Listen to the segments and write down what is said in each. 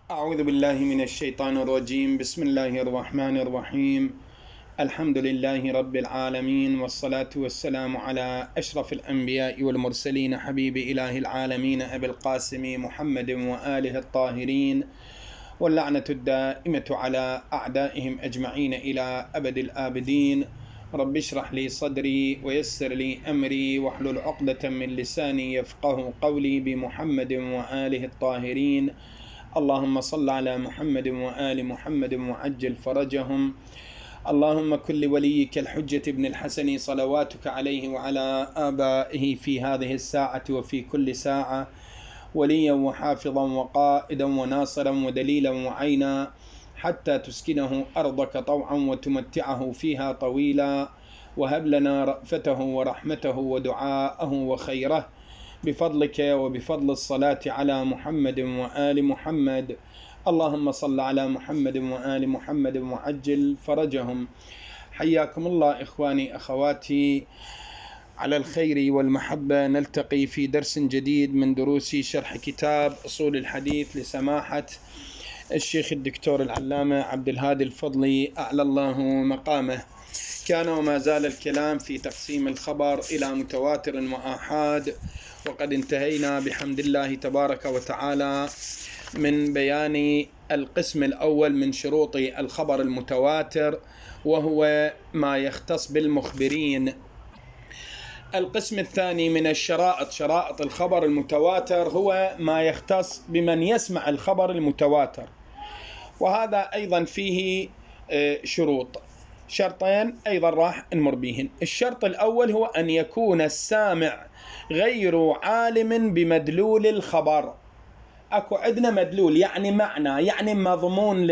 أعوذ بالله من الشيطان الرجيم. بسم الله الرحمن الرحيم. الحمد لله رب العالمين، والصلاة والسلام على أشرف الأنبياء والمرسلين، حبيب إله العالمين أبي القاسم محمد وآله الطاهرين، واللعنة الدائمة على أعدائهم أجمعين إلى أبد الآبدين. رب اشرح لي صدري ويسر لي أمري واحلل عقدة من لساني يفقه قولي، بمحمد وآله الطاهرين. اللهم صل على محمد وآل محمد وعجل فرجهم. اللهم كن لوليك الحجة ابن الحسن صلواتك عليه وعلى آبائه في هذه الساعة وفي كل ساعة وليا وحافظا وقائدا وناصرا ودليلا وعينا، حتى تسكنه أرضك طوعا وتمتعه فيها طويلا، وهب لنا رأفته ورحمته ودعاءه وخيره بفضلك وبفضل الصلاة على محمد وآل محمد. اللهم صل على محمد وآل محمد وعجل فرجهم. حياكم الله إخواني أخواتي، على الخير والمحبة نلتقي في درس جديد من دروس شرح كتاب أصول الحديث لسماحة الشيخ الدكتور العلامة عبد الهادي الفضلي أعلى الله مقامه. كان وما زال الكلام في تقسيم الخبر إلى متواتر وآحاد، وقد انتهينا بحمد الله تبارك وتعالى من بيان القسم الأول من شروط الخبر المتواتر، وهو ما يختص بالمخبرين. القسم الثاني من شرائط الخبر المتواتر هو ما يختص بمن يسمع الخبر المتواتر، وهذا أيضا فيه شرطين أيضا راح نمر بهن. الشرط الأول هو أن يكون السامع غير عالم بمدلول الخبر. أكو عندنا مدلول يعني معنى، يعني مضمون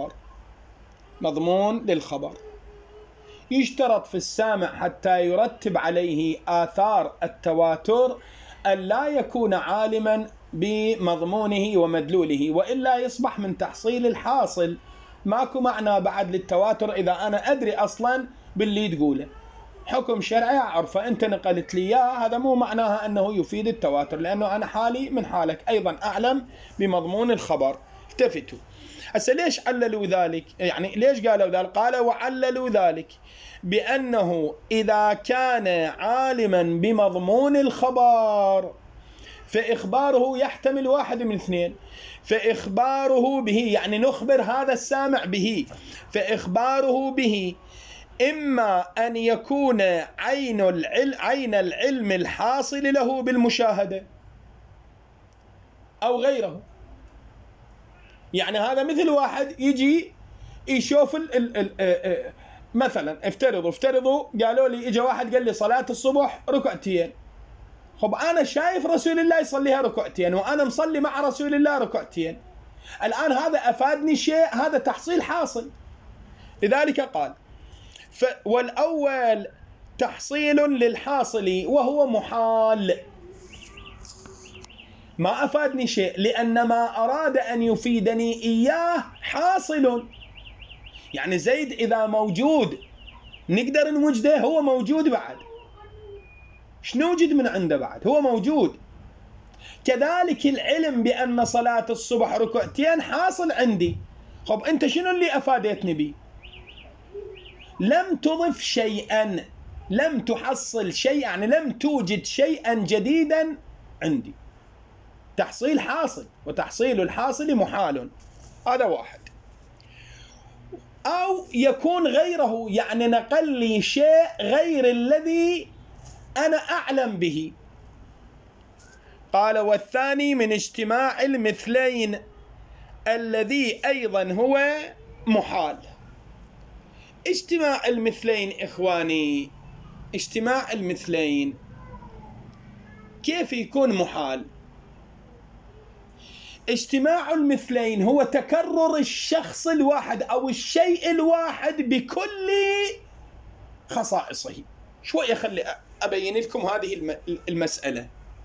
للخبر. يشترط في السامع حتى يرتب عليه آثار التواتر أن لا يكون عالما بمضمونه ومدلوله، وإلا يصبح من تحصيل الحاصل. ماكو معنى بعد للتواتر إذا أنا أدري أصلا باللي تقوله، حكم شرعي أعرفه، أنت نقلت لي إياه، هذا مو معناها أنه يفيد التواتر، لأنه أنا حالي من حالك أيضا أعلم بمضمون الخبر. التفتوا هسه ليش عللوا ذلك؟ يعني ليش قالوا ذلك؟ قالوا وعللوا ذلك بأنه إذا كان عالما بمضمون الخبر فإخباره يحتمل واحد من اثنين. فإخباره به يعني نخبر هذا السامع به، فإخباره به إما أن يكون عين العلم الحاصل له بالمشاهدة أو غيره. يعني هذا مثل واحد يجي يشوف مثلا افترضوا قالوا لي اجى واحد قال لي صلاة الصبح ركعتين، خب أنا شايف رسول الله يصليها ركعتين وأنا مصلي مع رسول الله ركعتين، الآن هذا أفادني شيء، هذا تحصيل حاصل. لذلك قال والأول تحصيل للحاصل وهو محال، ما أفادني شيء لأن ما أراد أن يفيدني إياه حاصل. يعني زيد إذا موجود نقدر نوجده، هو موجود بعد، شنو نوجد من عنده بعد؟ هو موجود. كذلك العلم بأن صلاة الصبح ركعتين حاصل عندي، خب أنت شنو اللي أفادتني به؟ لم تضف شيئا، لم تحصل شيئا، يعني لم توجد شيئا جديدا عندي. تحصيل حاصل، وتحصيل الحاصل محال. هذا واحد. أو يكون غيره، يعني نقل لي شيء غير الذي أنا أعلم به. قال والثاني من اجتماع المثلين الذي أيضا هو محال. اجتماع المثلين إخواني، اجتماع المثلين كيف يكون محال؟ اجتماع المثلين هو تكرر الشخص الواحد أو الشيء الواحد بكل خصائصه. شوية خلي أبين لكم هذه المسألة.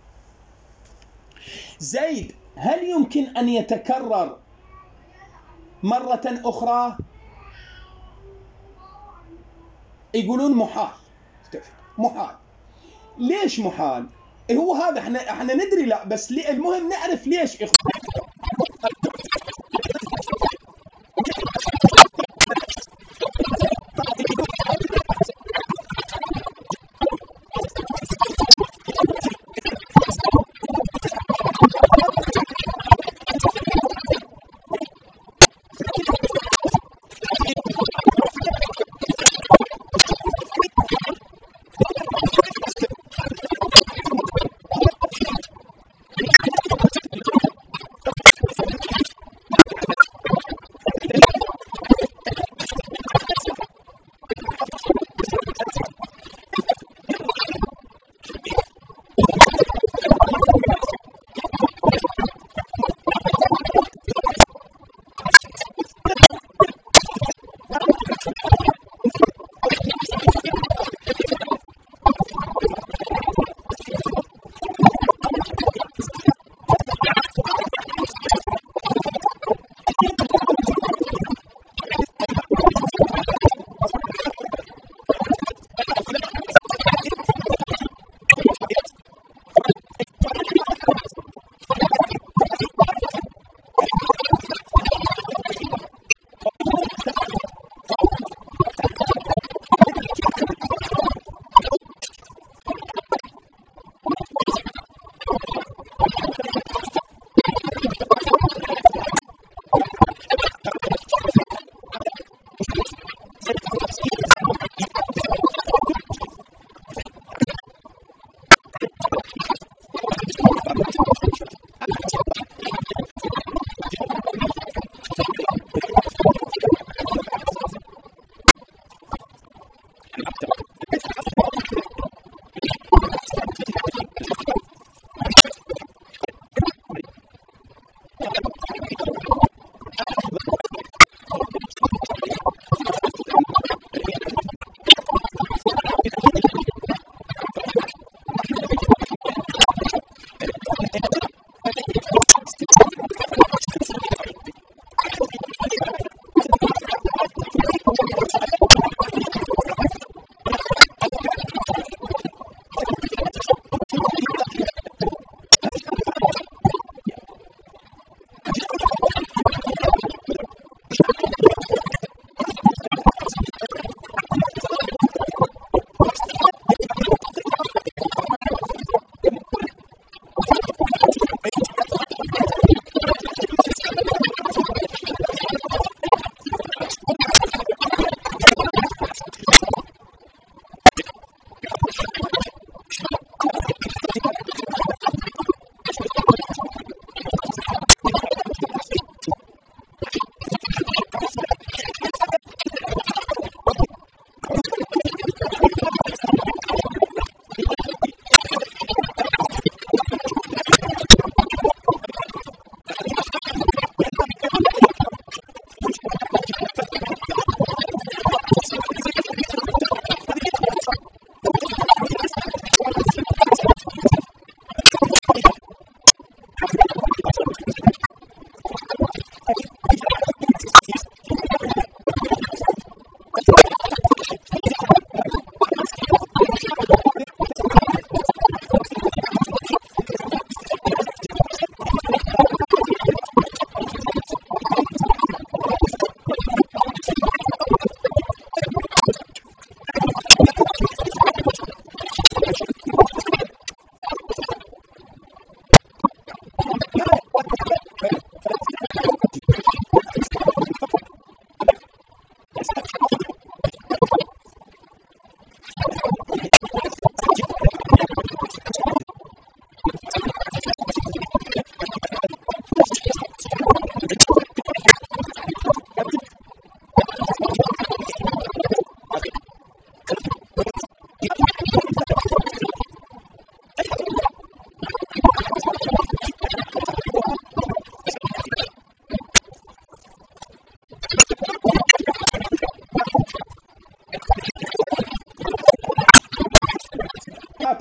زيد هل يمكن أن يتكرر مرة أخرى؟ يقولون محال. ليش محال؟ هو هذا احنا ندري، لا بس المهم نعرف ليش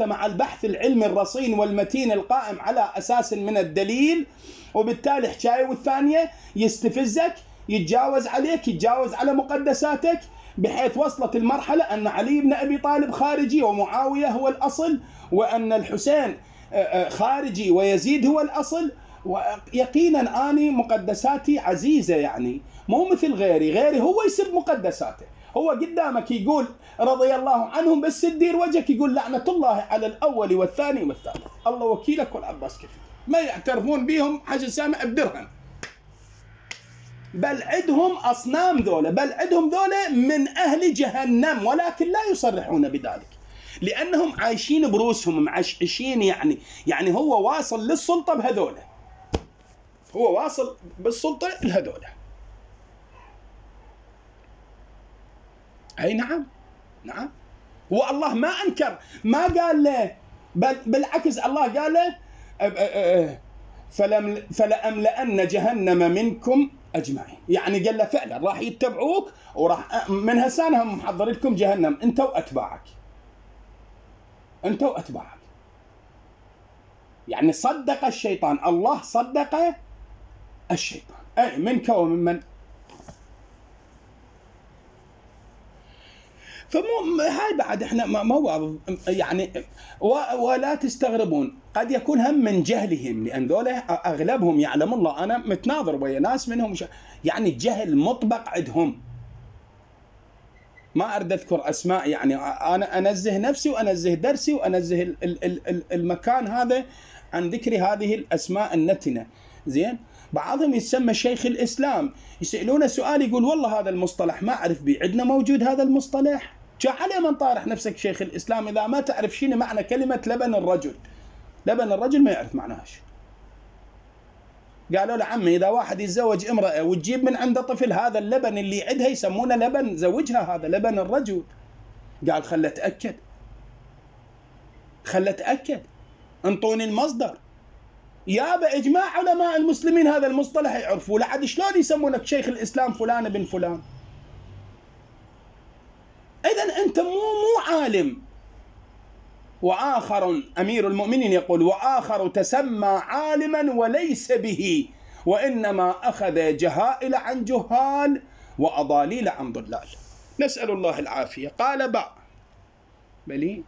حياته مع البحث العلمي الرصين والمتين القائم على أساس من الدليل، وبالتالي حكاية والثانية يستفزك، يتجاوز عليك، يتجاوز على مقدساتك، بحيث وصلت المرحلة أن علي بن أبي طالب خارجي ومعاوية هو الأصل، وأن الحسين خارجي ويزيد هو الأصل. ويقينا أني مقدساتي عزيزة، يعني مو مثل غيري هو يسب مقدساته، هو قدامك يقول رضي الله عنهم، بس تدير وجهك يقول لعنة الله على الأول والثاني والثالث، الله وكيلك والعباس كفيل. ما يعترفون بهم حاج سامع بدرهم، بل عدهم أصنام ذولا، بل عدهم ذولا من أهل جهنم، ولكن لا يصرحون بذلك لأنهم عايشين بروسهم معشعشين. يعني هو واصل للسلطة بهذولا، هو واصل بالسلطة لهذولا. أي نعم، هو الله ما أنكر، ما قال له، بل بالعكس الله قال له فلأملأن جهنم منكم أجمعين. يعني قال له فعلا راح يتبعوك، وراح من هسانها محضر لكم جهنم أنت وأتباعك، يعني صدق الشيطان، الله صدق الشيطان، أي منك ومن من. هاي بعد احنا ما يعني ولا تستغربون، قد يكون هم من جهلهم، لان ذولا اغلبهم يعلم الله. انا متناظر ويا ناس منهم يعني الجهل مطبق عندهم، ما اريد اذكر اسماء، يعني انا انزه نفسي وانزه درسي وانزه المكان هذا عن ذكر هذه الاسماء النتنه. زين، بعضهم يسمى شيخ الاسلام، يسالونه سؤال يقول والله هذا المصطلح ما اعرف بيه، عندنا موجود هذا المصطلح؟ على من طارح نفسك شيخ الاسلام اذا ما تعرف شنو معنى كلمه لبن الرجل؟ لبن الرجل ما يعرف معناها. قالوا له عمي اذا واحد يتزوج امراه وتجيب من عنده طفل، هذا اللبن اللي عندها يسمونه لبن زوجها، هذا لبن الرجل. قال خل اتاكد، انطوني المصدر. يابا اجماع علماء المسلمين هذا المصطلح يعرفوه، لعد شلون يسمونك شيخ الاسلام فلان بن فلان؟ اذا انت مو عالم. وآخر أمير المؤمنين يقول وآخر تسمى عالما وليس به، وإنما أخذ جهائل عن جهال وأضاليل عن ضلال، نسأل الله العافية. قال بلي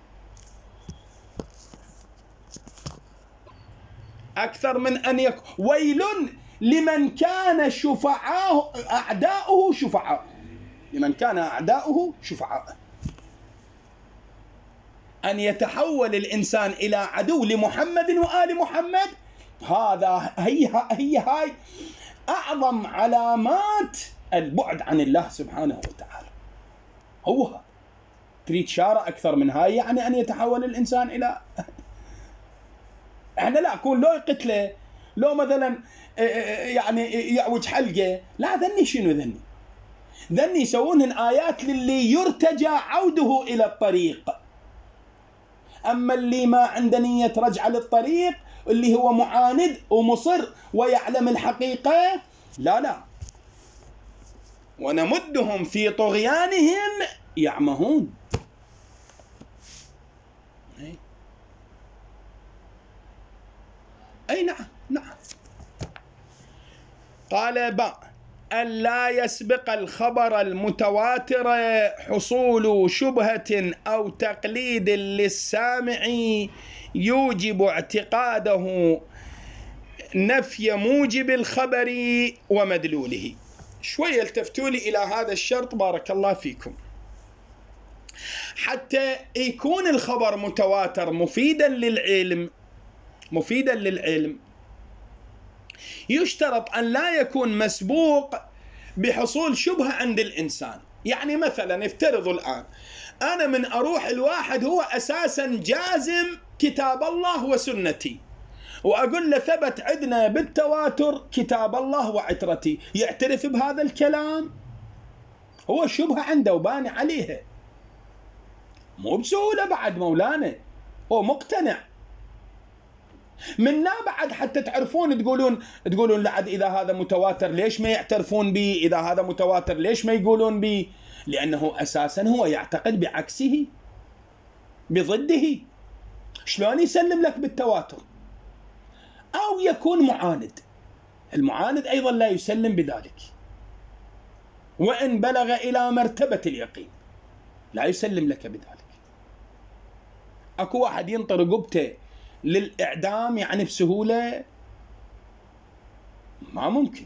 أكثر من أن يكون ويل لمن كان أعداؤه شفعاء، لمن كان أعداؤه شفعاء. أن يتحول الإنسان إلى عدو لمحمد وآل محمد، هذا هي هاي أعظم علامات البعد عن الله سبحانه وتعالى. هو تريد شارة أكثر من هاي؟ يعني أن يتحول الإنسان إلى احنا لا أكون لو يقتله، لو مثلا يعني يعوج حلقه، لا ذني شنو ذني يسوونهن آيات للي يرتجى عوده إلى الطريق. أما اللي ما عنده نية رجع للطريق، اللي هو معاند ومصر ويعلم الحقيقة، لا ونمدهم في طغيانهم يعمهون. أي نعم. قال أن لا يسبق الخبر المتواتر حصول شبهة أو تقليد للسامع يوجب اعتقاده نفي موجب الخبر ومدلوله. شوية التفتوا لي إلى هذا الشرط بارك الله فيكم. حتى يكون الخبر متواتر مفيدا للعلم يشترط أن لا يكون مسبوق بحصول شبهة عند الإنسان. يعني مثلا افترضوا الآن أنا من أروح الواحد هو أساسا جازم كتاب الله وسنتي، وأقول له ثبت عندنا بالتواتر كتاب الله وعترتي، يعترف بهذا الكلام؟ هو شبهة عنده وباني عليها، مو بسهولة بعد مولانا، هو مقتنع منا بعد. حتى تعرفون تقولون لعد إذا هذا متواتر ليش ما يعترفون به، إذا هذا متواتر ليش ما يقولون به؟ لأنه أساسا هو يعتقد بعكسه بضده. شلون يسلم لك بالتواتر؟ أو يكون معاند، المعاند أيضا لا يسلم بذلك، وإن بلغ إلى مرتبة اليقين لا يسلم لك بذلك. أكو واحد ينطر رقبته للإعدام يعني بسهولة؟ ما ممكن.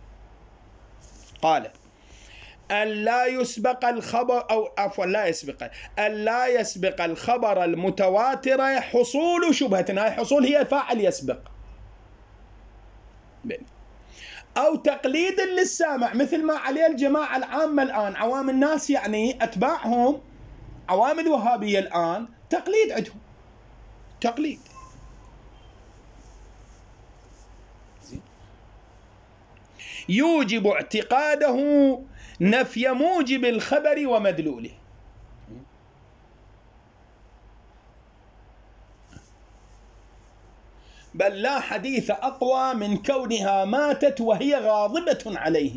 قال ألا يسبق الخبر، أو عفوا ألا يسبق الخبر المتواتر حصول شبهة. هاي حصول هي فاعل يسبق. أو تقليد للسامع، مثل ما عليه الجماعة العامة الآن، عوام الناس يعني أتباعهم، عوام الوهابية الآن تقليد عندهم، تقليد. يوجب اعتقاده نفي موجب الخبر ومدلوله. بل لا حديث أقوى من كونها ماتت وهي غاضبة عليه،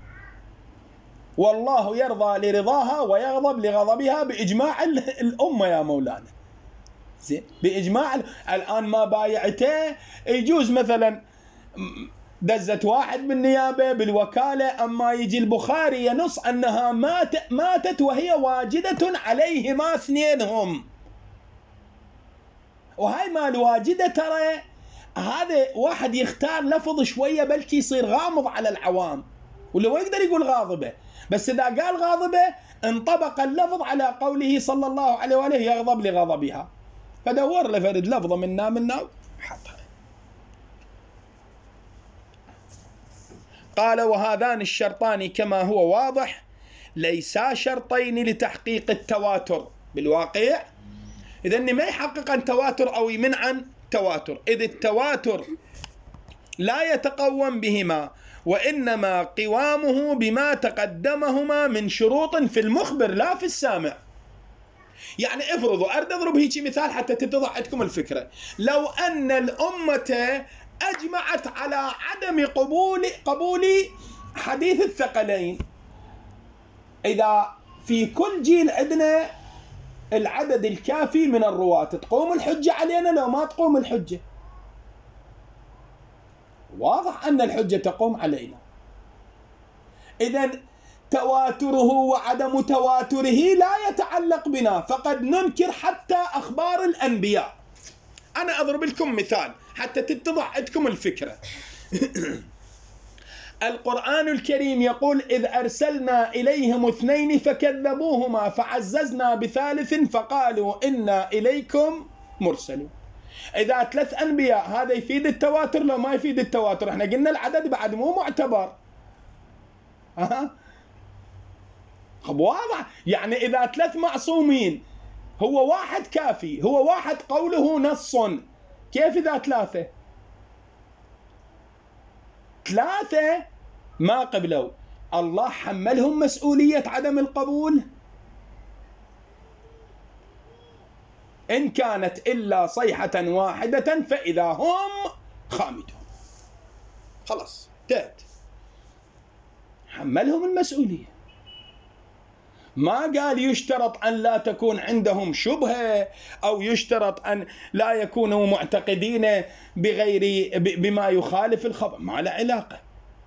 والله يرضى لرضاها ويغضب لغضبها بإجماع الأمة يا مولانا. زين، بإجماع. الآن ما بايعته، يجوز مثلا دزت واحد بالنيابة بالوكالة، أما يجي البخاري ينص أنها ماتت وهي واجدة عليهما اثنينهم. وهاي ما الواجدة ترى هذا واحد يختار لفظ شوية بلكي يصير غامض على العوام، ولو يقدر يقول غاضبة، بس إذا قال غاضبة انطبق اللفظ على قوله صلى الله عليه وآله يغضب لغضبها، فدور له فرد لفظة منا حطها. قال وهذان الشرطان كما هو واضح ليسا شرطين لتحقيق التواتر بالواقع. إذن ما يحقق عن تواتر أو يمنع عن تواتر، إذ التواتر لا يتقوم بهما، وإنما قوامه بما تقدمهما من شروط في المخبر لا في السامع. يعني افرضوا، أريد أضرب هيك مثال حتى تتضح عندكم الفكرة. لو أن الأمة أجمعت على عدم قبول حديث الثقلين، إذا في كل جيل عندنا العدد الكافي من الرواة، تقوم الحجة علينا لو ما تقوم الحجة؟ واضح أن الحجة تقوم علينا. إذن تواتره وعدم تواتره لا يتعلق بنا، فقد ننكر حتى أخبار الأنبياء. أنا أضرب لكم مثال حتى تتضح عندكم الفكرة. القرآن الكريم يقول إذ أرسلنا إليهم 2 فكذبوهما فعززنا بثالث فقالوا إنا إليكم مرسلون. إذا 3 أنبياء هذا يفيد التواتر لو ما يفيد التواتر؟ احنا قلنا العدد بعد مو معتبر. خب واضح، يعني إذا 3 معصومين هو واحد كافي، هو واحد قوله نص، كيف إذا 3 ما قبلوا؟ الله حملهم مسؤولية عدم القبول؟ إن كانت إلا صيحة واحدة فإذا هم خامدون. خلاص انتهت، حملهم المسؤولية. ما قال يشترط أن لا تكون عندهم شبهة، أو يشترط أن لا يكونوا معتقدين بما يخالف الخبر، ما له علاقة.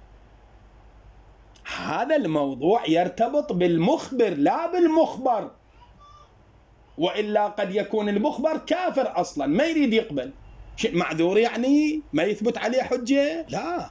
هذا الموضوع يرتبط بالمخبر لا بالمخبر، وإلا قد يكون المخبر كافر أصلا ما يريد يقبل، معذور يعني ما يثبت عليه حجة، لا.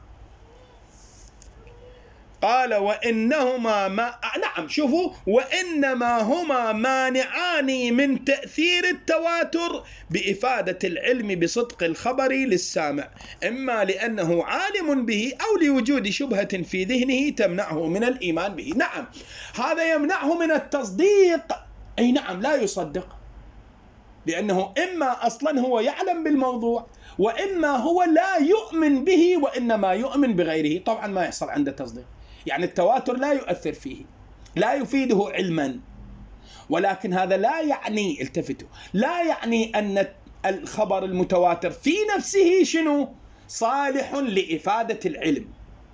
قال وإنهما نعم شوفوا، وإنما هما مانعان من تأثير التواتر بإفادة العلم بصدق الخبر للسامع، إما لأنه عالم به أو لوجود شبهة في ذهنه تمنعه من الإيمان به. نعم، هذا يمنعه من التصديق، أي نعم لا يصدق، لأنه إما أصلا هو يعلم بالموضوع، وإما هو لا يؤمن به وإنما يؤمن بغيره. طبعا ما يحصل عنده تصديق، يعني التواتر لا يؤثر فيه، لا يفيده علما. ولكن هذا لا يعني، التفتوا، لا يعني أن الخبر المتواتر في نفسه شنو؟ صالح لإفادة العلم.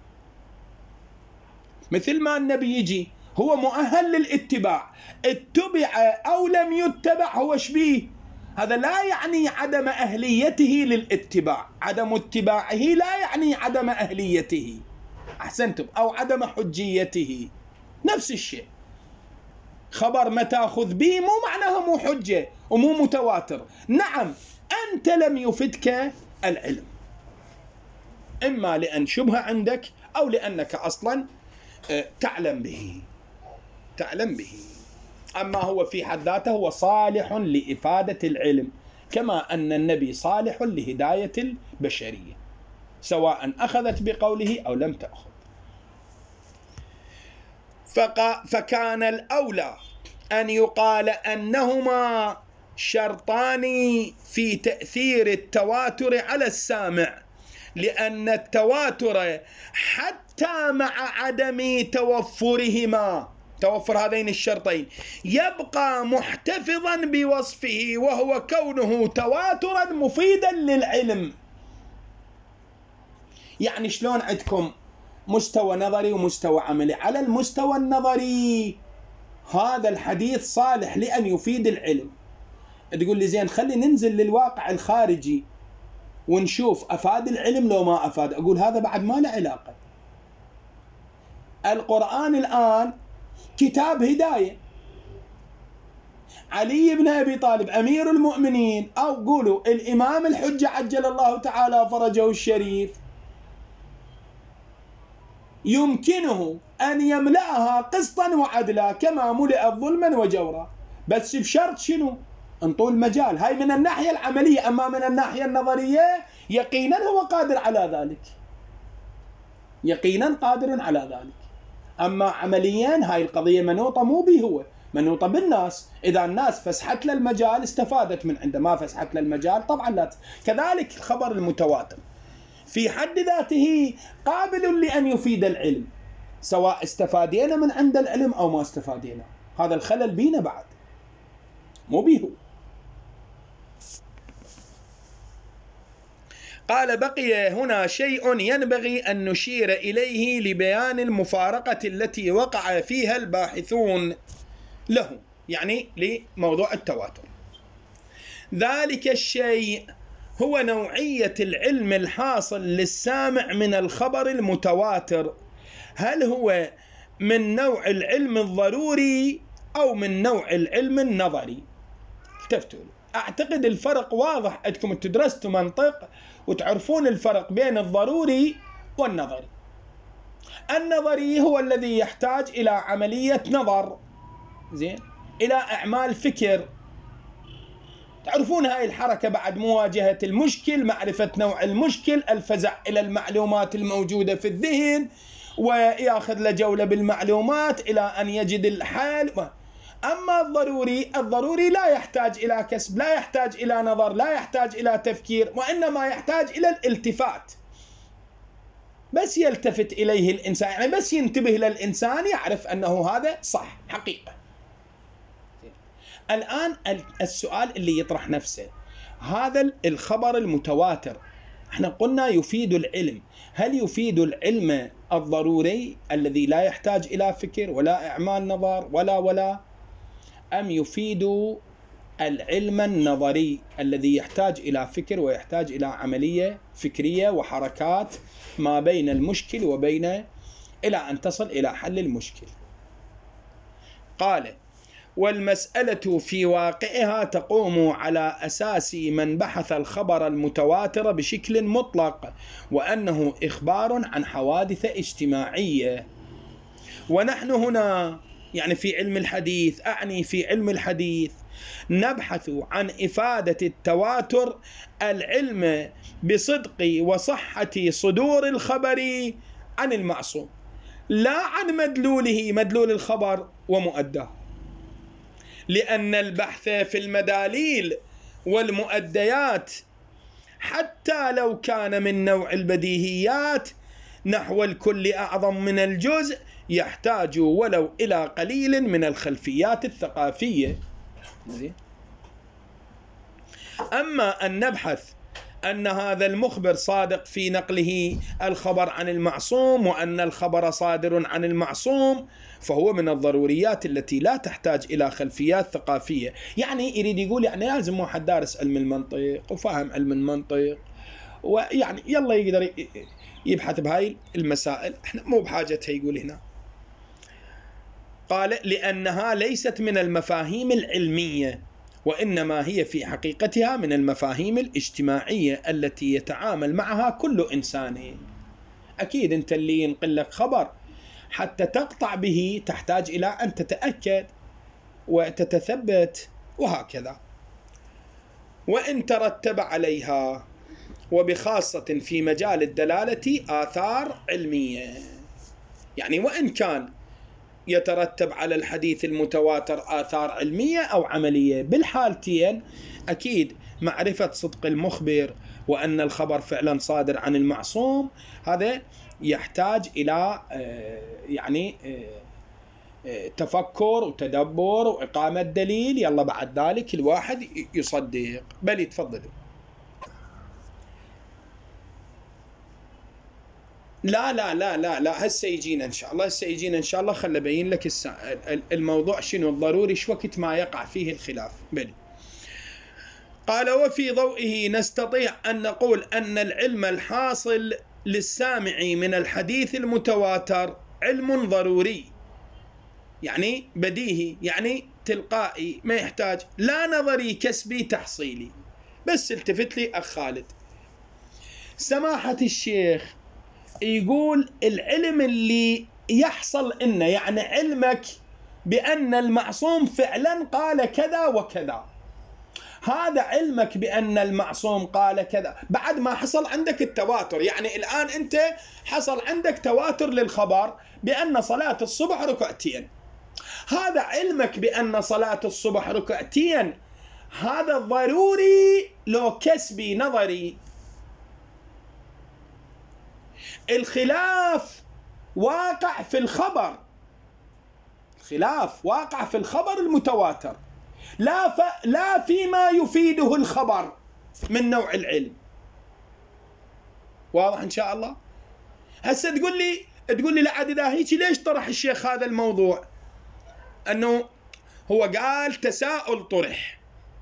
مثل ما النبي يجي هو مؤهل للاتباع، اتبع أو لم يتبع، هو شبيه هذا لا يعني عدم أهليته للاتباع، عدم اتباعه لا يعني عدم أهليته، أحسنتم، أو عدم حجيته، نفس الشيء. خبر ما تأخذ به مو معناه مو حجة ومو متواتر. نعم أنت لم يفدك العلم، إما لأن شبهة عندك أو لأنك أصلا تعلم به. أما هو في حد ذاته هو صالح لإفادة العلم، كما أن النبي صالح لهداية البشرية سواء أخذت بقوله أو لم تأخذ. فكان الأولى أن يقال أنهما شرطان في تأثير التواتر على السامع، لأن التواتر حتى مع عدم توفر هذين الشرطين يبقى محتفظا بوصفه، وهو كونه تواترا مفيدا للعلم. يعني شلون عندكم مستوى نظري ومستوى عملي؟ على المستوى النظري هذا الحديث صالح لأن يفيد العلم. تقول لي زين خلي ننزل للواقع الخارجي ونشوف أفاد العلم لو ما أفاد. أقول هذا بعد ما له علاقة. القرآن الآن كتاب هداية، علي بن أبي طالب أمير المؤمنين، أو قولوا الإمام الحجة عجل الله تعالى فرجه الشريف، يمكنه أن يملأها قسطا وعدلا كما ملئت ظلما وجورا، بس بشرط شنو؟ نطول مجال. هاي من الناحية العملية. أما من الناحية النظرية يقينا هو قادر على ذلك، يقينا قادر على ذلك. أما عمليا هاي القضية منوطة مو به هو، منوطة بالناس. إذا الناس فسحت له المجال استفادت من عنده، ما فسحت له المجال طبعا لا. كذلك الخبر المتواتر في حد ذاته قابل لأن يفيد العلم، سواء استفادينا من عند العلم أو ما استفادينا. هذا الخلل بينا بعد، مو به. قال بقي هنا شيء ينبغي أن نشير إليه لبيان المفارقة التي وقع فيها الباحثون له، يعني لموضوع التواتر. ذلك الشيء هو نوعية العلم الحاصل للسامع من الخبر المتواتر. هل هو من نوع العلم الضروري أو من نوع العلم النظري؟ التفتوا. أعتقد الفرق واضح عندكم، تدرستوا منطق وتعرفون الفرق بين الضروري والنظري. النظري هو الذي يحتاج إلى عملية نظر، زين، إلى أعمال فكر. تعرفون هاي الحركة بعد مواجهة المشكل، معرفة نوع المشكل، الفزع إلى المعلومات الموجودة في الذهن ويأخذ له جولة بالمعلومات إلى أن يجد الحل. أما الضروري لا يحتاج إلى كسب، لا يحتاج إلى نظر، لا يحتاج إلى تفكير، وإنما يحتاج إلى الالتفات. بس يلتفت إليه الإنسان، يعني بس ينتبه للإنسان يعرف أنه هذا صح حقيقة. الآن السؤال اللي يطرح نفسه، هذا الخبر المتواتر احنا قلنا يفيد العلم، هل يفيد العلم الضروري الذي لا يحتاج إلى فكر ولا إعمال نظر ولا أم يفيد العلم النظري الذي يحتاج إلى فكر ويحتاج إلى عملية فكرية وحركات ما بين المشكل وبين إلى أن تصل إلى حل المشكل؟ قال: والمسألة في واقعها تقوم على أساس من بحث الخبر المتواتر بشكل مطلق، وأنه إخبار عن حوادث اجتماعية. ونحن هنا يعني في علم الحديث، أعني في علم الحديث، نبحث عن إفادة التواتر العلم بصدق وصحة صدور الخبر عن المعصوم، لا عن مدلول الخبر ومؤداه. لأن البحث في المداليل والمؤديات حتى لو كان من نوع البديهيات نحو الكل أعظم من الجزء يحتاج ولو إلى قليل من الخلفيات الثقافية. أما أن أن هذا المخبر صادق في نقله الخبر عن المعصوم، وأن الخبر صادر عن المعصوم، فهو من الضروريات التي لا تحتاج إلى خلفيات ثقافية. يعني يريد يقول يعني لازم واحد دارس علم المنطق وفاهم علم المنطق ويعني يلا يقدر يبحث بهاي المسائل، احنا مو بحاجتها. يقول هنا قال لأنها ليست من المفاهيم العلمية، وإنما هي في حقيقتها من المفاهيم الاجتماعية التي يتعامل معها كل إنسان. أكيد أنت اللي ينقل لك خبر حتى تقطع به تحتاج إلى أن تتأكد وتتثبت وهكذا. وإن ترتب عليها، وبخاصة في مجال الدلالة، آثار علمية. يعني وإن كان يترتب على الحديث المتواتر آثار علمية أو عملية، بالحالتين أكيد معرفة صدق المخبر وأن الخبر فعلا صادر عن المعصوم هذا يحتاج إلى يعني تفكر وتدبر وإقامة دليل، يلا بعد ذلك الواحد يصدق. بل يتفضلوا. لا لا لا لا لا هسه يجينا إن شاء الله، هسه يجينا إن شاء الله. خل أبين لك الموضوع شنو الضروري، شو وقت ما يقع فيه الخلاف. بل قال وفي ضوئه نستطيع أن نقول أن العلم الحاصل للسامع من الحديث المتواتر علم ضروري، يعني بديهي، يعني تلقائي، ما يحتاج لا نظري كسبي تحصيلي. بس التفت لي أخ خالد، سماحة الشيخ يقول العلم اللي يحصل إنه يعني علمك بأن المعصوم فعلا قال كذا وكذا، هذا علمك بأن المعصوم قال كذا بعد ما حصل عندك التواتر. يعني الآن أنت حصل عندك تواتر للخبر بأن صلاة الصبح ركعتين، هذا علمك بأن صلاة الصبح ركعتين، هذا ضروري لو كسبي نظري. الخلاف واقع في الخبر، الخلاف واقع في الخبر المتواتر، لا فيما يفيده الخبر من نوع العلم. واضح إن شاء الله؟ هسه تقول لي لا عاد إذا هيك ليش طرح الشيخ هذا الموضوع؟ أنه هو قال تساؤل طرح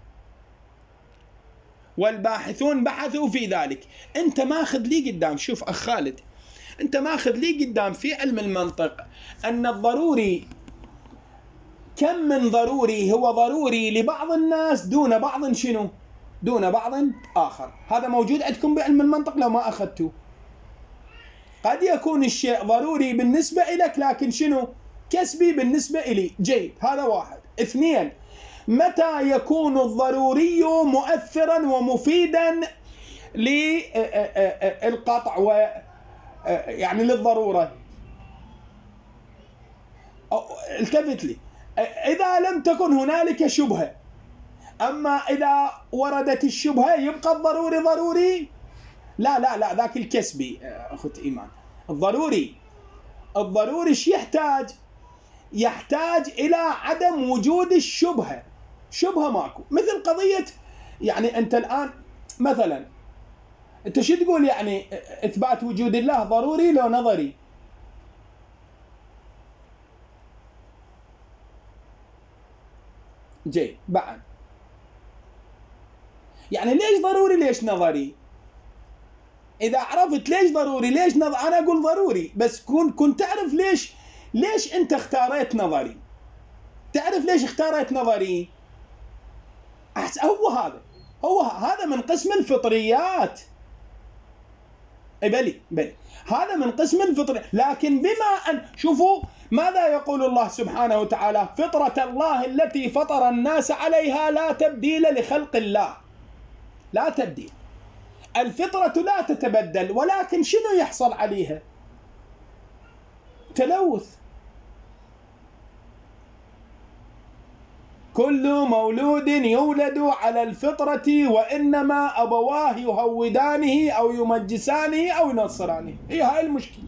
والباحثون بحثوا في ذلك. أنت ماخذ لي قدام، شوف أخ خالد، أنت ماخذ لي قدام في علم المنطق أن الضروري كم من ضروري هو ضروري لبعض الناس دون بعض شنو؟ دون بعض آخر. هذا موجود عندكم بعلم المنطق لو ما أخذتوه. قد يكون الشيء ضروري بالنسبة إليك لكن شنو؟ كسبي بالنسبة إلي. جيد، هذا واحد. اثنين، متى يكون الضروري مؤثرا ومفيدا للقطع و يعني للضرورة؟ التفت لي، إذا لم تكن هنالك شبهة. أما إذا وردت الشبهة يبقى الضروري ضروري؟ لا لا لا، ذاك الكسبي أخت إيمان. الضروري إيش يحتاج؟ يحتاج إلى عدم وجود الشبهة. شبهة ماكو، مثل قضية يعني أنت الآن مثلا أنت شو تقول؟ يعني إثبات وجود الله ضروري لو نظري؟ جيد، بعد يعني ليش ضروري ليش نظري؟ إذا عرفت ليش ضروري ليش نظري، أنا أقول ضروري بس كنت تعرف ليش أنت اختاريت نظري. تعرف ليش اختاريت نظري؟ هو هذا من قسم الفطريات. بلي هذا من قسم الفطريات. لكن بما أن شوفوا ماذا يقول الله سبحانه وتعالى: فطرة الله التي فطر الناس عليها لا تبديل لخلق الله. لا تبديل، الفطرة لا تتبدل، ولكن شنو يحصل عليها؟ تلوث. كل مولود يولد على الفطرة وإنما أبواه يهودانه أو يمجسانه أو ينصرانه. هي هاي المشكلة.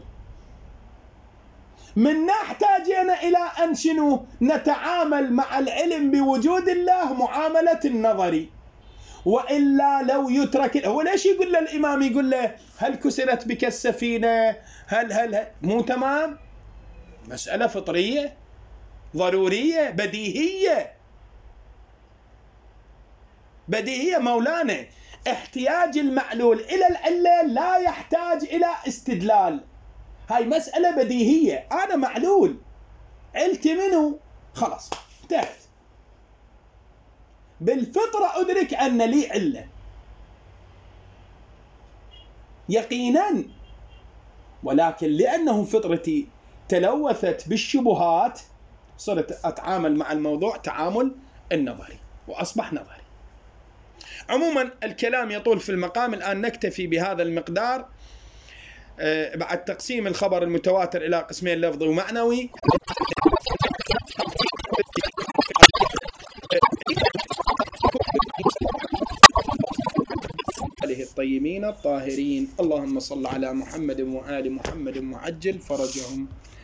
منا احتاجنا إلى أن شنو؟ نتعامل مع العلم بوجود الله معاملة النظري، وإلا لو يترك. هو ليش يقول له الإمام، يقول له هل كسرت بك السفينة، هل مو تمام؟ مسألة فطرية ضرورية بديهية مولانا. احتياج المعلول إلى العلة لا يحتاج إلى استدلال، هاي مسألة بديهية. أنا معلول، علتي منه، خلاص انتهت. بالفطرة أدرك أن لي علة يقينا، ولكن لأنه فطرتي تلوثت بالشبهات صرت أتعامل مع الموضوع تعامل النظري وأصبح نظري. عموما الكلام يطول في المقام، الآن نكتفي بهذا المقدار. بعد تقسيم الخبر المتواتر إلى قسمين لفظي ومعنوي، الطيبين الطاهرين. اللهم صل على محمد وآل محمد وعجل فرجهم.